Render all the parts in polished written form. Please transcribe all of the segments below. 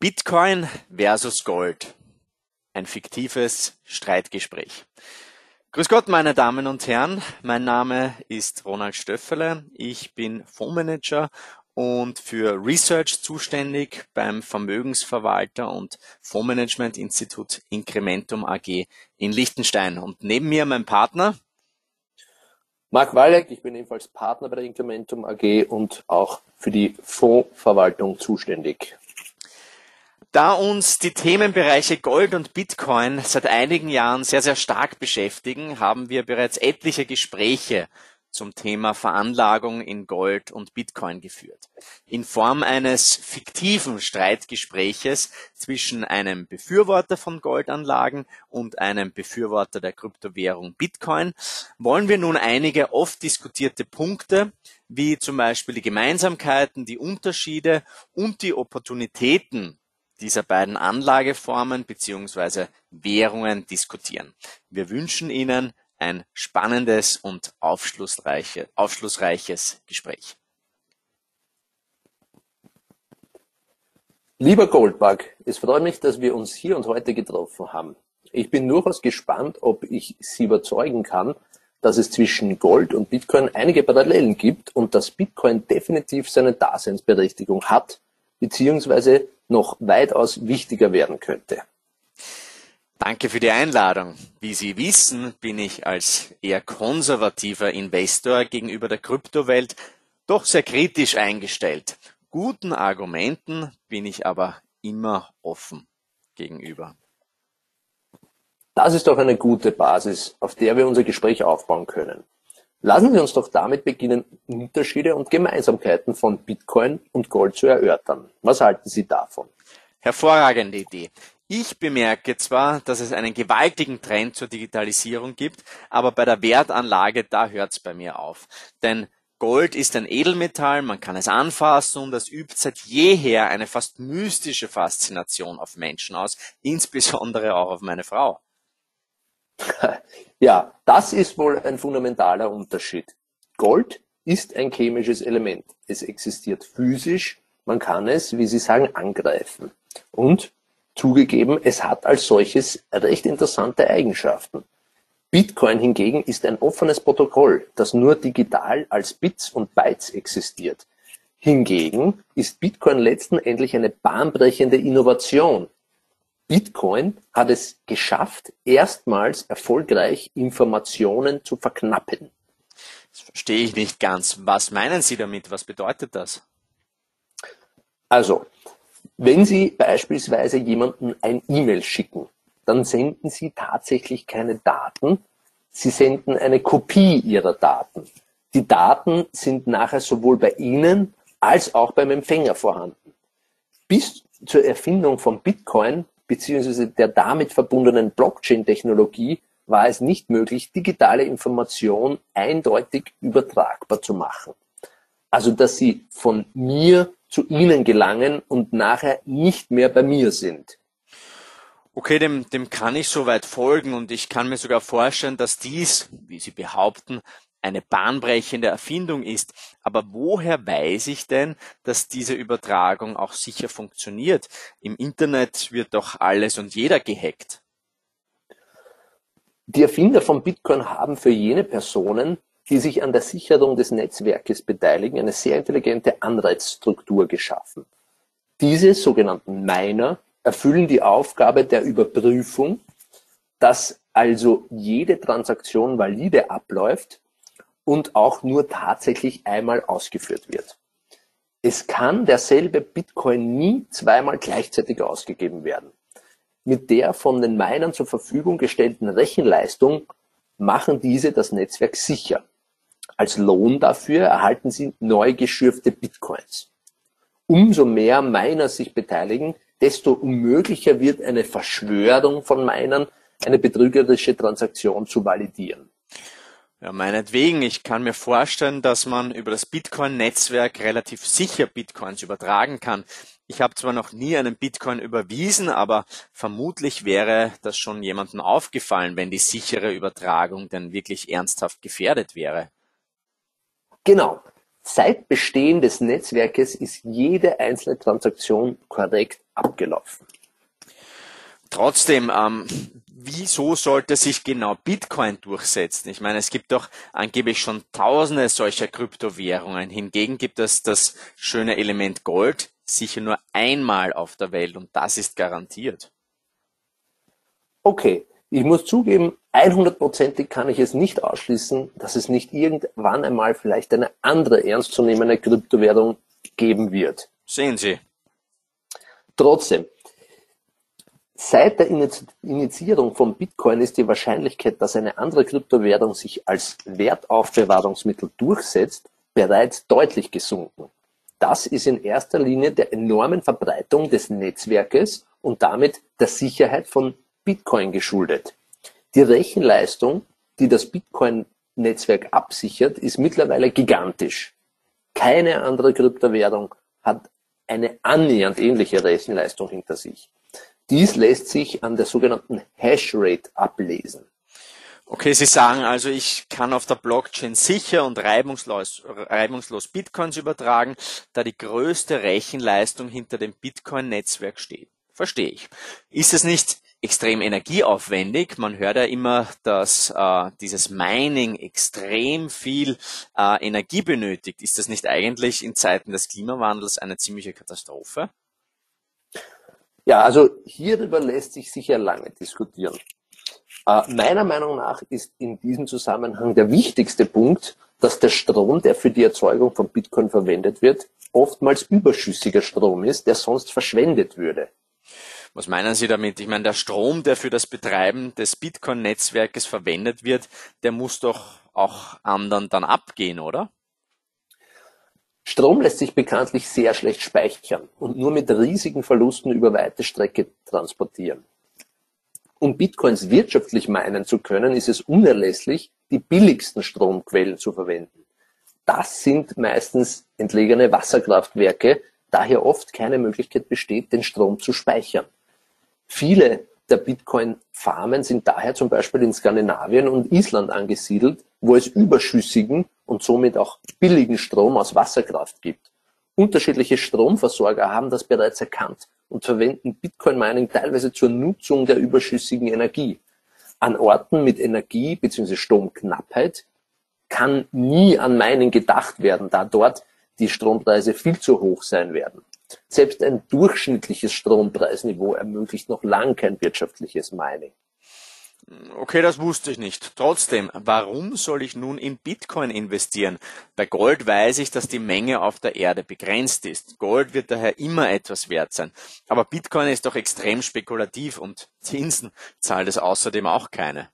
Bitcoin versus Gold. Ein fiktives Streitgespräch. Grüß Gott, meine Damen und Herren. Mein Name ist Ronald Stöffele. Ich bin Fondsmanager und für Research zuständig beim Vermögensverwalter und Fondsmanagement-Institut Incrementum AG in Liechtenstein. Und neben mir mein Partner Marc Walek, ich bin ebenfalls Partner bei der Incrementum AG und auch für die Fondsverwaltung zuständig. Da uns die Themenbereiche Gold und Bitcoin seit einigen Jahren sehr, sehr stark beschäftigen, haben wir bereits etliche Gespräche zum Thema Veranlagung in Gold und Bitcoin geführt. In Form eines fiktiven Streitgespräches zwischen einem Befürworter von Goldanlagen und einem Befürworter der Kryptowährung Bitcoin wollen wir nun einige oft diskutierte Punkte, wie zum Beispiel die Gemeinsamkeiten, die Unterschiede und die Opportunitäten dieser beiden Anlageformen bzw. Währungen diskutieren. Wir wünschen Ihnen ein spannendes und aufschlussreiches Gespräch. Lieber Goldbug, es freut mich, dass wir uns hier und heute getroffen haben. Ich bin durchaus gespannt, ob ich Sie überzeugen kann, dass es zwischen Gold und Bitcoin einige Parallelen gibt und dass Bitcoin definitiv seine Daseinsberechtigung hat, beziehungsweise noch weitaus wichtiger werden könnte. Danke für die Einladung. Wie Sie wissen, bin ich als eher konservativer Investor gegenüber der Kryptowelt doch sehr kritisch eingestellt. Guten Argumenten bin ich aber immer offen gegenüber. Das ist doch eine gute Basis, auf der wir unser Gespräch aufbauen können. Lassen Sie uns doch damit beginnen, Unterschiede und Gemeinsamkeiten von Bitcoin und Gold zu erörtern. Was halten Sie davon? Hervorragende Idee. Ich bemerke zwar, dass es einen gewaltigen Trend zur Digitalisierung gibt, aber bei der Wertanlage, da hört es bei mir auf. Denn Gold ist ein Edelmetall, man kann es anfassen und es übt seit jeher eine fast mystische Faszination auf Menschen aus, insbesondere auch auf meine Frau. Ja, das ist wohl ein fundamentaler Unterschied. Gold ist ein chemisches Element. Es existiert physisch, man kann es, wie Sie sagen, angreifen. Und zugegeben, es hat als solches recht interessante Eigenschaften. Bitcoin hingegen ist ein offenes Protokoll, das nur digital als Bits und Bytes existiert. Hingegen ist Bitcoin letztendlich eine bahnbrechende Innovation. Bitcoin hat es geschafft, erstmals erfolgreich Informationen zu verknappen. Das verstehe ich nicht ganz. Was meinen Sie damit? Was bedeutet das? Also, wenn Sie beispielsweise jemandem ein E-Mail schicken, dann senden Sie tatsächlich keine Daten, Sie senden eine Kopie Ihrer Daten. Die Daten sind nachher sowohl bei Ihnen als auch beim Empfänger vorhanden. Bis zur Erfindung von Bitcoin bzw. der damit verbundenen Blockchain-Technologie war es nicht möglich, digitale Information eindeutig übertragbar zu machen. Also, dass sie von mir zu Ihnen gelangen und nachher nicht mehr bei mir sind. Okay, dem kann ich soweit folgen und ich kann mir sogar vorstellen, dass dies, wie Sie behaupten, eine bahnbrechende Erfindung ist. Aber woher weiß ich denn, dass diese Übertragung auch sicher funktioniert? Im Internet wird doch alles und jeder gehackt. Die Erfinder von Bitcoin haben für jene Personen, die sich an der Sicherung des Netzwerkes beteiligen, eine sehr intelligente Anreizstruktur geschaffen. Diese sogenannten Miner erfüllen die Aufgabe der Überprüfung, dass also jede Transaktion valide abläuft und auch nur tatsächlich einmal ausgeführt wird. Es kann derselbe Bitcoin nie zweimal gleichzeitig ausgegeben werden. Mit der von den Minern zur Verfügung gestellten Rechenleistung machen diese das Netzwerk sicher. Als Lohn dafür erhalten sie neu geschürfte Bitcoins. Umso mehr Miner sich beteiligen, desto unmöglicher wird eine Verschwörung von Minern, eine betrügerische Transaktion zu validieren. Ja, meinetwegen. Ich kann mir vorstellen, dass man über das Bitcoin-Netzwerk relativ sicher Bitcoins übertragen kann. Ich habe zwar noch nie einen Bitcoin überwiesen, aber vermutlich wäre das schon jemandem aufgefallen, wenn die sichere Übertragung denn wirklich ernsthaft gefährdet wäre. Genau. Seit Bestehen des Netzwerkes ist jede einzelne Transaktion korrekt abgelaufen. Trotzdem, wieso sollte sich genau Bitcoin durchsetzen? Ich meine, es gibt doch angeblich schon tausende solcher Kryptowährungen. Hingegen gibt es das schöne Element Gold sicher nur einmal auf der Welt und das ist garantiert. Okay, ich muss zugeben, 100%ig kann ich es nicht ausschließen, dass es nicht irgendwann einmal vielleicht eine andere ernstzunehmende Kryptowährung geben wird. Sehen Sie. Trotzdem, seit der Initiierung von Bitcoin ist die Wahrscheinlichkeit, dass eine andere Kryptowährung sich als Wertaufbewahrungsmittel durchsetzt, bereits deutlich gesunken. Das ist in erster Linie der enormen Verbreitung des Netzwerkes und damit der Sicherheit von Bitcoin geschuldet. Die Rechenleistung, die das Bitcoin-Netzwerk absichert, ist mittlerweile gigantisch. Keine andere Kryptowährung hat eine annähernd ähnliche Rechenleistung hinter sich. Dies lässt sich an der sogenannten Hashrate ablesen. Okay, Sie sagen also, ich kann auf der Blockchain sicher und reibungslos Bitcoins übertragen, da die größte Rechenleistung hinter dem Bitcoin-Netzwerk steht. Verstehe ich. Ist es nicht extrem energieaufwendig? Man hört ja immer, dass dieses Mining extrem viel Energie benötigt. Ist das nicht eigentlich in Zeiten des Klimawandels eine ziemliche Katastrophe? Ja, also hierüber lässt sich sicher lange diskutieren. Meiner Meinung nach ist in diesem Zusammenhang der wichtigste Punkt, dass der Strom, der für die Erzeugung von Bitcoin verwendet wird, oftmals überschüssiger Strom ist, der sonst verschwendet würde. Was meinen Sie damit? Ich meine, der Strom, der für das Betreiben des Bitcoin-Netzwerkes verwendet wird, der muss doch auch anderen dann abgehen, oder? Strom lässt sich bekanntlich sehr schlecht speichern und nur mit riesigen Verlusten über weite Strecke transportieren. Um Bitcoins wirtschaftlich meinen zu können, ist es unerlässlich, die billigsten Stromquellen zu verwenden. Das sind meistens entlegene Wasserkraftwerke, daher oft keine Möglichkeit besteht, den Strom zu speichern. Viele der Bitcoin-Farmen sind daher zum Beispiel in Skandinavien und Island angesiedelt, wo es überschüssigen und somit auch billigen Strom aus Wasserkraft gibt. Unterschiedliche Stromversorger haben das bereits erkannt und verwenden Bitcoin-Mining teilweise zur Nutzung der überschüssigen Energie. An Orten mit Energie- bzw. Stromknappheit kann nie an Mining gedacht werden, da dort die Strompreise viel zu hoch sein werden. Selbst ein durchschnittliches Strompreisniveau ermöglicht noch lang kein wirtschaftliches Mining. Okay, das wusste ich nicht. Trotzdem, warum soll ich nun in Bitcoin investieren? Bei Gold weiß ich, dass die Menge auf der Erde begrenzt ist. Gold wird daher immer etwas wert sein. Aber Bitcoin ist doch extrem spekulativ und Zinsen zahlt es außerdem auch keine.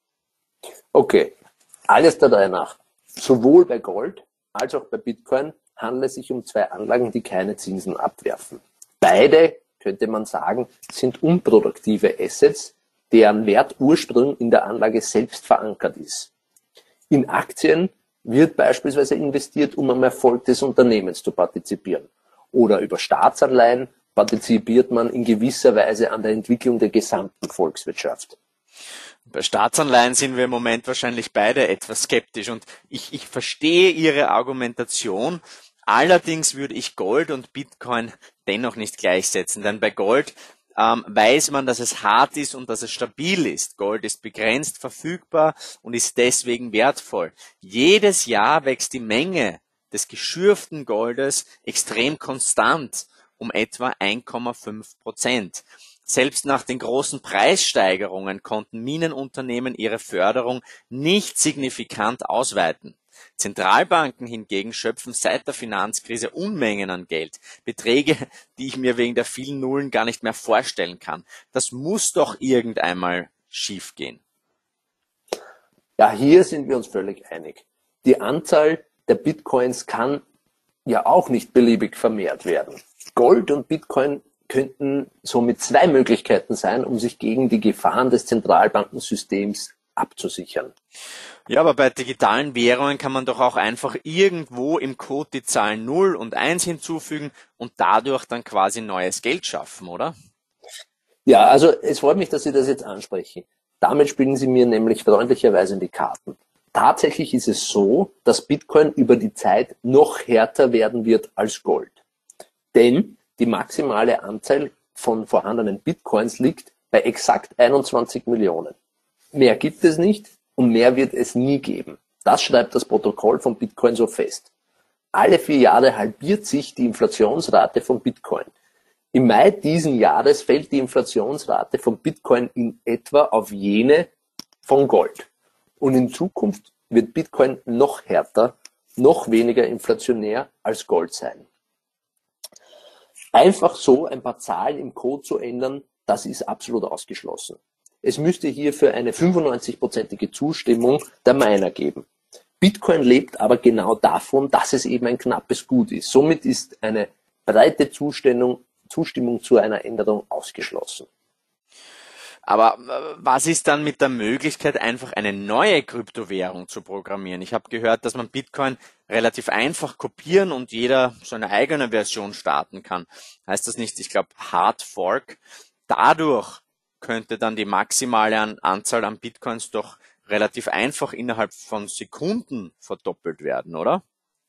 Okay, alles der Reihe nach. Sowohl bei Gold als auch bei Bitcoin handelt es sich um zwei Anlagen, die keine Zinsen abwerfen. Beide, könnte man sagen, sind unproduktive Assets, deren Wertursprung in der Anlage selbst verankert ist. In Aktien wird beispielsweise investiert, um am Erfolg des Unternehmens zu partizipieren. Oder über Staatsanleihen partizipiert man in gewisser Weise an der Entwicklung der gesamten Volkswirtschaft. Bei Staatsanleihen sind wir im Moment wahrscheinlich beide etwas skeptisch und ich verstehe Ihre Argumentation. Allerdings würde ich Gold und Bitcoin dennoch nicht gleichsetzen, denn bei Gold weiß man, dass es hart ist und dass es stabil ist. Gold ist begrenzt verfügbar und ist deswegen wertvoll. Jedes Jahr wächst die Menge des geschürften Goldes extrem konstant um etwa 1,5%. Selbst nach den großen Preissteigerungen konnten Minenunternehmen ihre Förderung nicht signifikant ausweiten. Zentralbanken hingegen schöpfen seit der Finanzkrise Unmengen an Geld. Beträge, die ich mir wegen der vielen Nullen gar nicht mehr vorstellen kann. Das muss doch irgendeinmal schiefgehen. Ja, hier sind wir uns völlig einig. Die Anzahl der Bitcoins kann ja auch nicht beliebig vermehrt werden. Gold und Bitcoin könnten somit zwei Möglichkeiten sein, um sich gegen die Gefahren des Zentralbankensystems abzusichern. Ja, aber bei digitalen Währungen kann man doch auch einfach irgendwo im Code die Zahlen 0 und 1 hinzufügen und dadurch dann quasi neues Geld schaffen, oder? Ja, also es freut mich, dass Sie das jetzt ansprechen. Damit spielen Sie mir nämlich freundlicherweise in die Karten. Tatsächlich ist es so, dass Bitcoin über die Zeit noch härter werden wird als Gold. Denn die maximale Anzahl von vorhandenen Bitcoins liegt bei exakt 21 Millionen. Mehr gibt es nicht und mehr wird es nie geben. Das schreibt das Protokoll von Bitcoin so fest. Alle 4 Jahre halbiert sich die Inflationsrate von Bitcoin. Im Mai diesen Jahres fällt die Inflationsrate von Bitcoin in etwa auf jene von Gold. Und in Zukunft wird Bitcoin noch härter, noch weniger inflationär als Gold sein. Einfach so ein paar Zahlen im Code zu ändern, das ist absolut ausgeschlossen. Es müsste hierfür eine 95-prozentige Zustimmung der Miner geben. Bitcoin lebt aber genau davon, dass es eben ein knappes Gut ist. Somit ist eine breite Zustimmung zu einer Änderung ausgeschlossen. Aber was ist dann mit der Möglichkeit, einfach eine neue Kryptowährung zu programmieren? Ich habe gehört, dass man Bitcoin relativ einfach kopieren und jeder so eine eigene Version starten kann. Heißt das nicht, ich glaube, Hard Fork? Dadurch könnte dann die maximale Anzahl an Bitcoins doch relativ einfach innerhalb von Sekunden verdoppelt werden, oder?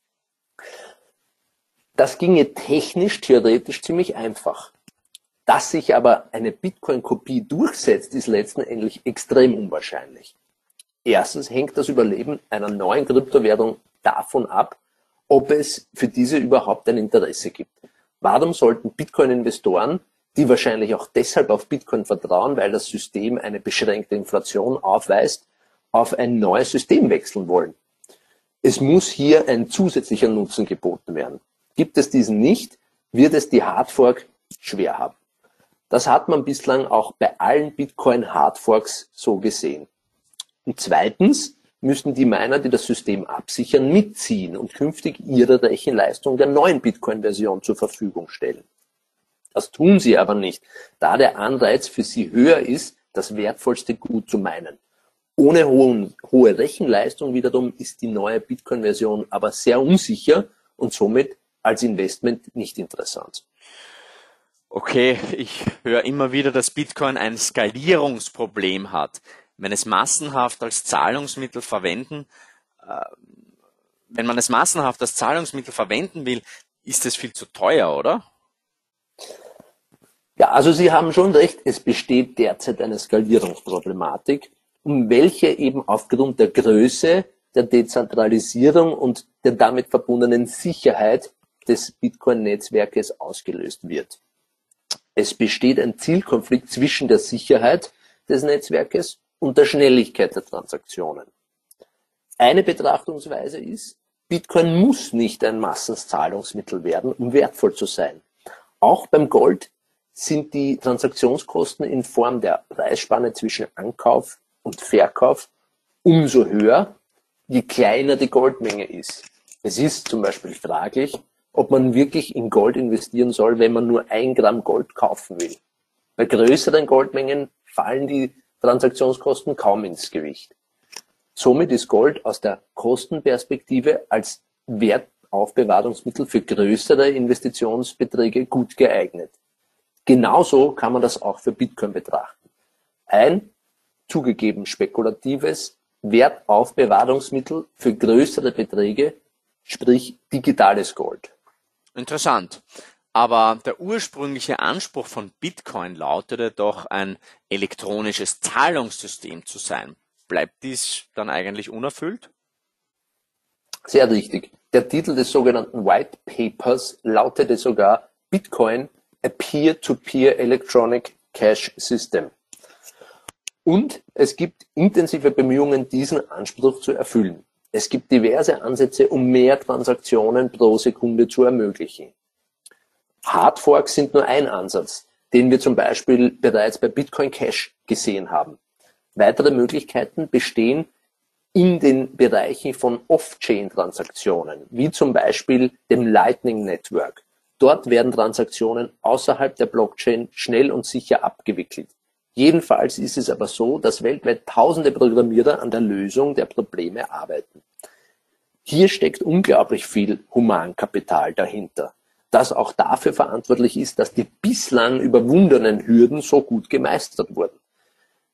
Das ginge technisch, theoretisch ziemlich einfach. Dass sich aber eine Bitcoin-Kopie durchsetzt, ist letztendlich extrem unwahrscheinlich. Erstens hängt das Überleben einer neuen Kryptowährung davon ab, ob es für diese überhaupt ein Interesse gibt. Warum sollten Bitcoin-Investoren, die wahrscheinlich auch deshalb auf Bitcoin vertrauen, weil das System eine beschränkte Inflation aufweist, auf ein neues System wechseln wollen? Es muss hier ein zusätzlicher Nutzen geboten werden. Gibt es diesen nicht, wird es die Hardfork schwer haben. Das hat man bislang auch bei allen Bitcoin-Hardforks so gesehen. Und zweitens müssen die Miner, die das System absichern, mitziehen und künftig ihre Rechenleistung der neuen Bitcoin-Version zur Verfügung stellen. Das tun sie aber nicht, da der Anreiz für sie höher ist, das wertvollste Gut zu minen. Ohne hohe Rechenleistung wiederum ist die neue Bitcoin-Version aber sehr unsicher und somit als Investment nicht interessant. Okay, ich höre immer wieder, dass Bitcoin ein Skalierungsproblem hat. Wenn es massenhaft als Zahlungsmittel verwenden, wenn man es massenhaft als Zahlungsmittel verwenden will, ist es viel zu teuer, oder? Ja, also Sie haben schon recht, es besteht derzeit eine Skalierungsproblematik, um welche eben aufgrund der Größe, der Dezentralisierung und der damit verbundenen Sicherheit des Bitcoin-Netzwerkes ausgelöst wird. Es besteht ein Zielkonflikt zwischen der Sicherheit des Netzwerkes und der Schnelligkeit der Transaktionen. Eine Betrachtungsweise ist, Bitcoin muss nicht ein Massenzahlungsmittel werden, um wertvoll zu sein. Auch beim Gold sind die Transaktionskosten in Form der Preisspanne zwischen Ankauf und Verkauf umso höher, je kleiner die Goldmenge ist. Es ist zum Beispiel fraglich, ob man wirklich in Gold investieren soll, wenn man nur 1 Gramm Gold kaufen will. Bei größeren Goldmengen fallen die Transaktionskosten kaum ins Gewicht. Somit ist Gold aus der Kostenperspektive als Wertaufbewahrungsmittel für größere Investitionsbeträge gut geeignet. Genauso kann man das auch für Bitcoin betrachten. Ein zugegeben spekulatives Wertaufbewahrungsmittel für größere Beträge, sprich digitales Gold. Interessant. Aber der ursprüngliche Anspruch von Bitcoin lautete doch, ein elektronisches Zahlungssystem zu sein. Bleibt dies dann eigentlich unerfüllt? Sehr richtig. Der Titel des sogenannten White Papers lautete sogar Bitcoin, a Peer-to-Peer Electronic Cash System. Und es gibt intensive Bemühungen, diesen Anspruch zu erfüllen. Es gibt diverse Ansätze, um mehr Transaktionen pro Sekunde zu ermöglichen. Hardforks sind nur ein Ansatz, den wir zum Beispiel bereits bei Bitcoin Cash gesehen haben. Weitere Möglichkeiten bestehen in den Bereichen von Off-Chain-Transaktionen, wie zum Beispiel dem Lightning Network. Dort werden Transaktionen außerhalb der Blockchain schnell und sicher abgewickelt. Jedenfalls ist es aber so, dass weltweit tausende Programmierer an der Lösung der Probleme arbeiten. Hier steckt unglaublich viel Humankapital dahinter, das auch dafür verantwortlich ist, dass die bislang überwundenen Hürden so gut gemeistert wurden.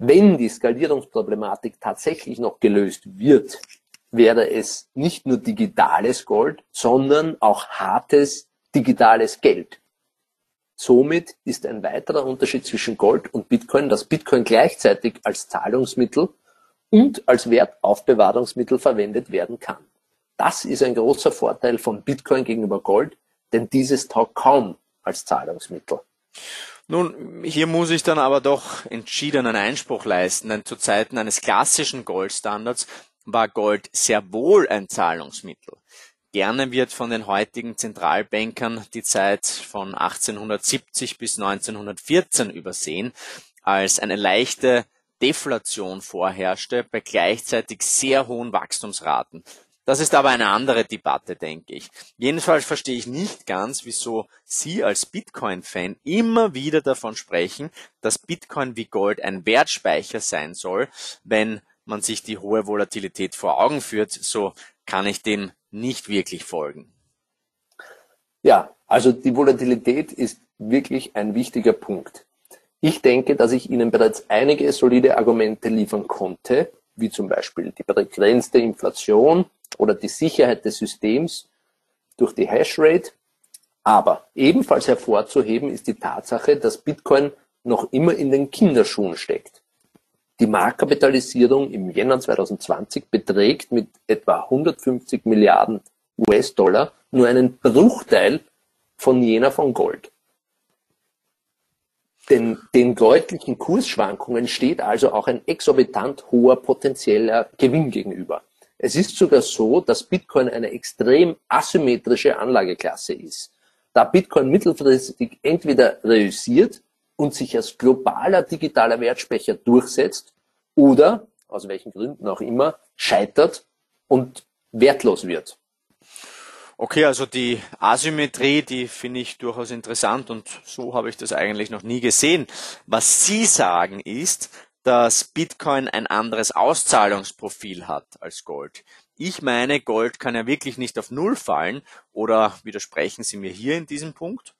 Wenn die Skalierungsproblematik tatsächlich noch gelöst wird, wäre es nicht nur digitales Gold, sondern auch hartes digitales Geld. Somit ist ein weiterer Unterschied zwischen Gold und Bitcoin, dass Bitcoin gleichzeitig als Zahlungsmittel und als Wertaufbewahrungsmittel verwendet werden kann. Das ist ein großer Vorteil von Bitcoin gegenüber Gold, denn dieses taugt kaum als Zahlungsmittel. Nun, hier muss ich dann aber doch entschiedenen Einspruch leisten, denn zu Zeiten eines klassischen Goldstandards war Gold sehr wohl ein Zahlungsmittel. Gerne wird von den heutigen Zentralbankern die Zeit von 1870 bis 1914 übersehen, als eine leichte Deflation vorherrschte bei gleichzeitig sehr hohen Wachstumsraten. Das ist aber eine andere Debatte, denke ich. Jedenfalls verstehe ich nicht ganz, wieso Sie als Bitcoin-Fan immer wieder davon sprechen, dass Bitcoin wie Gold ein Wertspeicher sein soll. Wenn man sich die hohe Volatilität vor Augen führt, so kann ich dem nicht wirklich folgen. Ja, also die Volatilität ist wirklich ein wichtiger Punkt. Ich denke, dass ich Ihnen bereits einige solide Argumente liefern konnte, wie zum Beispiel die begrenzte Inflation oder die Sicherheit des Systems durch die Hashrate. Aber ebenfalls hervorzuheben ist die Tatsache, dass Bitcoin noch immer in den Kinderschuhen steckt. Die Marktkapitalisierung im Jänner 2020 beträgt mit etwa 150 Milliarden US-Dollar nur einen Bruchteil von jener von Gold. Denn den deutlichen Kursschwankungen steht also auch ein exorbitant hoher potenzieller Gewinn gegenüber. Es ist sogar so, dass Bitcoin eine extrem asymmetrische Anlageklasse ist, da Bitcoin mittelfristig entweder reüssiert und sich als globaler digitaler Wertspeicher durchsetzt oder, aus welchen Gründen auch immer, scheitert und wertlos wird. Okay, also die Asymmetrie, die finde ich durchaus interessant und so habe ich das eigentlich noch nie gesehen. Was Sie sagen ist, dass Bitcoin ein anderes Auszahlungsprofil hat als Gold. Ich meine, Gold kann ja wirklich nicht auf Null fallen, oder widersprechen Sie mir hier in diesem Punkt?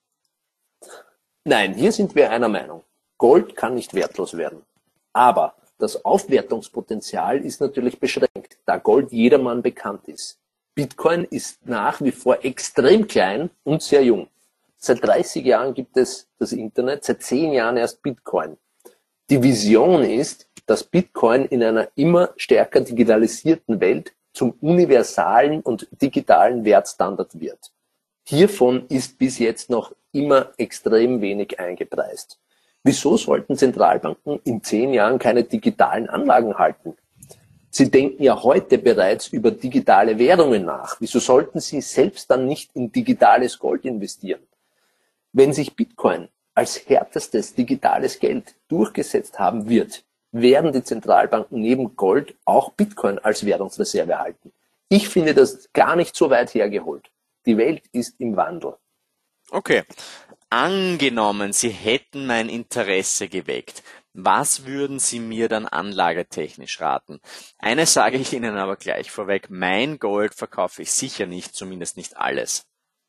Nein, hier sind wir einer Meinung. Gold kann nicht wertlos werden. Aber das Aufwertungspotenzial ist natürlich beschränkt, da Gold jedermann bekannt ist. Bitcoin ist nach wie vor extrem klein und sehr jung. Seit 30 Jahren gibt es das Internet, seit 10 Jahren erst Bitcoin. Die Vision ist, dass Bitcoin in einer immer stärker digitalisierten Welt zum universalen und digitalen Wertstandard wird. Hiervon ist bis jetzt noch immer extrem wenig eingepreist. Wieso sollten Zentralbanken in 10 Jahren keine digitalen Anlagen halten? Sie denken ja heute bereits über digitale Währungen nach. Wieso sollten Sie selbst dann nicht in digitales Gold investieren? Wenn sich Bitcoin als härtestes digitales Geld durchgesetzt haben wird, werden die Zentralbanken neben Gold auch Bitcoin als Währungsreserve halten. Ich finde das gar nicht so weit hergeholt. Die Welt ist im Wandel. Okay. Angenommen, Sie hätten mein Interesse geweckt. Was würden Sie mir dann anlagetechnisch raten? Eines sage ich Ihnen aber gleich vorweg, mein Gold verkaufe ich sicher nicht, zumindest nicht alles.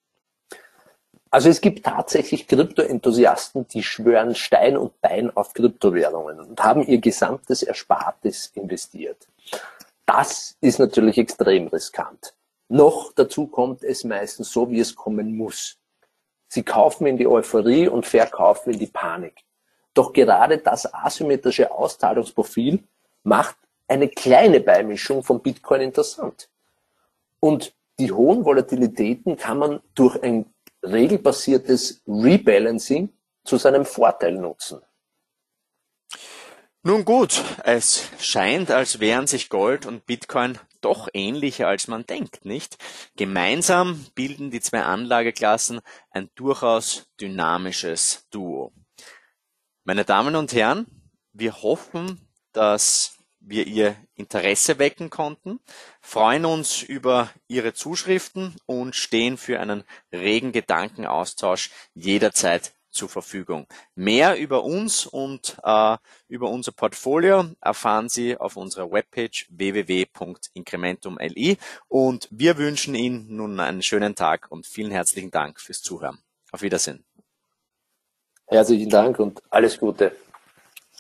Also es gibt tatsächlich Krypto-Enthusiasten, die schwören Stein und Bein auf Kryptowährungen und haben ihr gesamtes Erspartes investiert. Das ist natürlich extrem riskant. Noch dazu kommt es meistens so, wie es kommen muss. Sie kaufen in die Euphorie und verkaufen in die Panik. Doch gerade das asymmetrische Auszahlungsprofil macht eine kleine Beimischung von Bitcoin interessant. Und die hohen Volatilitäten kann man durch ein regelbasiertes Rebalancing zu seinem Vorteil nutzen. Nun gut, es scheint, als wären sich Gold und Bitcoin doch ähnlicher, als man denkt, nicht? Gemeinsam bilden die zwei Anlageklassen ein durchaus dynamisches Duo. Meine Damen und Herren, wir hoffen, dass wir Ihr Interesse wecken konnten, freuen uns über Ihre Zuschriften und stehen für einen regen Gedankenaustausch jederzeit zur Verfügung. Mehr über uns und über unser Portfolio erfahren Sie auf unserer Webpage www.incrementum.li und wir wünschen Ihnen nun einen schönen Tag und vielen herzlichen Dank fürs Zuhören. Auf Wiedersehen. Herzlichen Dank und alles Gute.